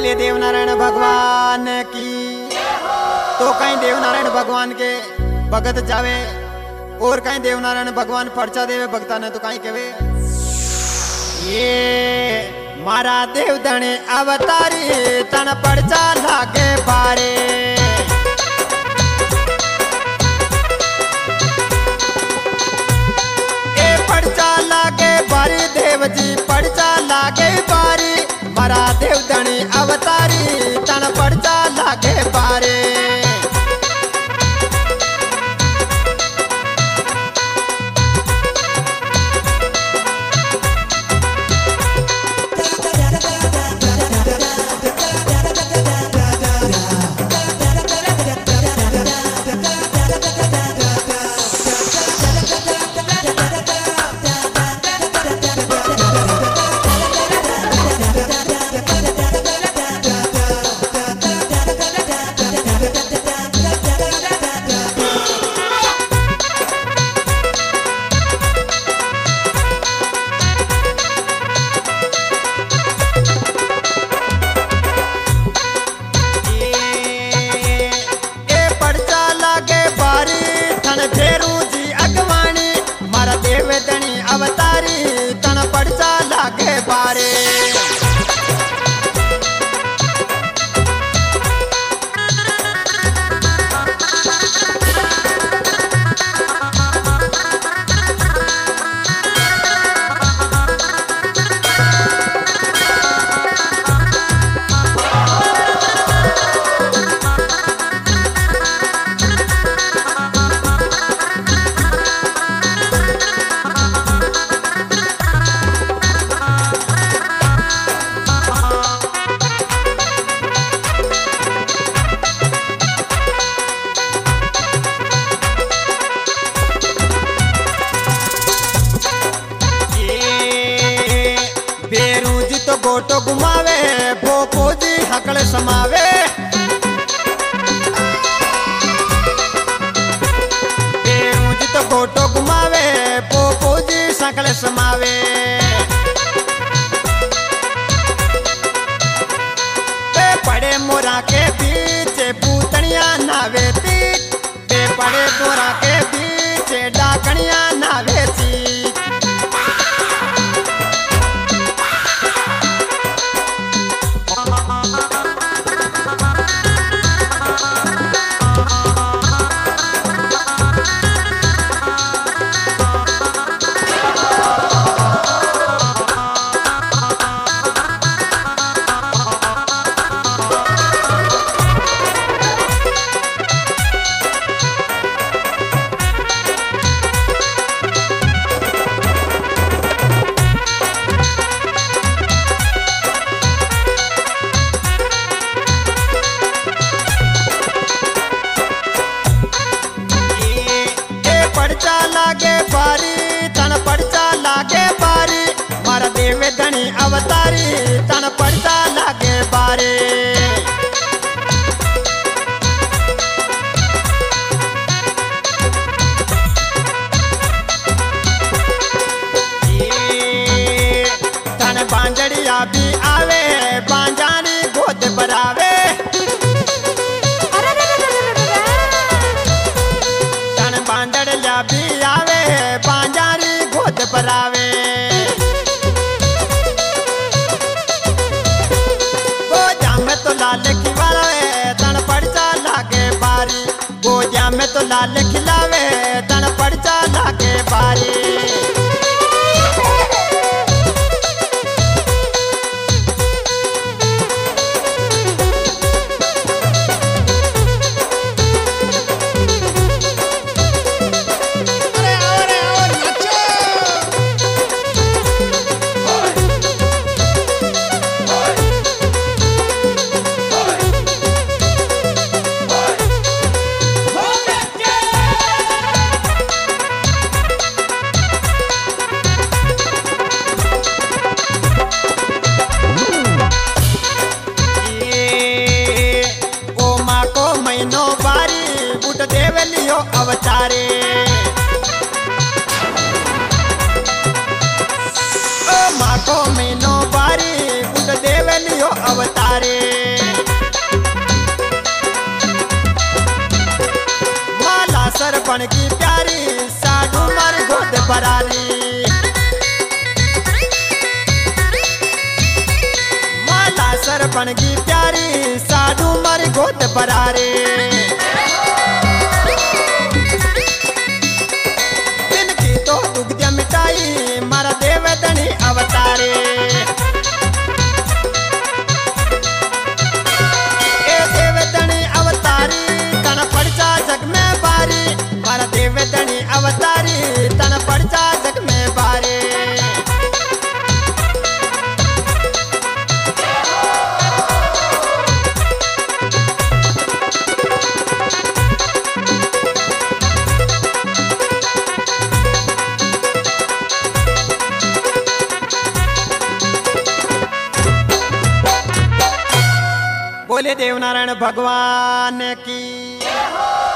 बोले देवनारायण भगवान की। तो कहीं देवनारायण भगवान के भगत जावे और कहीं देवनारायण भगवान पर्चा देवे भक्ता ने तो कहीं कहे ये मारा देव धने अवतारी तन पर्चा लागे बारे। ए पर्चा लागे बारी देव जी पर्चा लागे बारी मारा देव धनी अवतारी तन पर्चा लागे बारे। धनी अवतारी तन पर्चा लागे बारे। तो गोटो घुमावे भोपो जी हकड़ समावे। जी तो गोटो घुमावे भोपो जी सकड़ समावे। पड़े मोरा के पीछे पूतनिया नावे थी पड़े मोरा के पीछे डाकनिया नावे थी। धनी अवतारी तन पर्चा लागे बारे। तन बांजड़िया भी आवे बांजानी गोद बरावे। तन बांजड़िया भी आवे बांजानी गोद बरावे। तो लाल खिलावे तन पर्चा लागे बारी गोजा में तो लाल खिलावे तन पर्चा लागे बारी। अवतारे। माला सरपण की प्यारी साधु मर गोद बरारी। माला सरपण की प्यारी साधु मर गोद बरारे। मिटाई मारा देवदनी अवतारे। ए देवदनी अवतारी तन पड़चा जग में बारी। मारा देवदनी अवतारी तन पड़चा जग में बारी। बोले देवनारायण भगवान की।